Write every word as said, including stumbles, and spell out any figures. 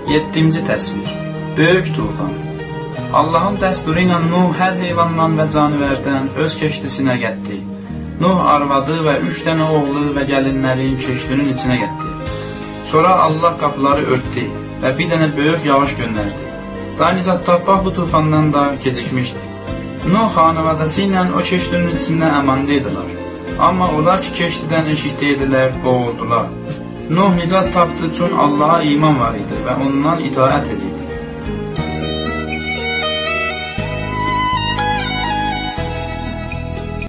Yeddinci təsvir. Böyük tufan. Allahın dəsturu ilə Nuh hər heyvandan və canivərdən öz keştisinə getdi. Nuh arvadı və üç dənə oğlu və gəlinlərin keştinin içinə getdi. Sonra Allah qapıları örtdü və bir dənə böyük yağış göndərdi. Dayıca Tabbah bu tufandan da gecikmişdi. Nuh xanavadası ilə o keştinin içində əmandaydılar. Amma onlar ki, keştidən eşikdəydilər, boğuldular. Nuh nicat tapdı üçün Allaha iman var idi və ondan itaət edir.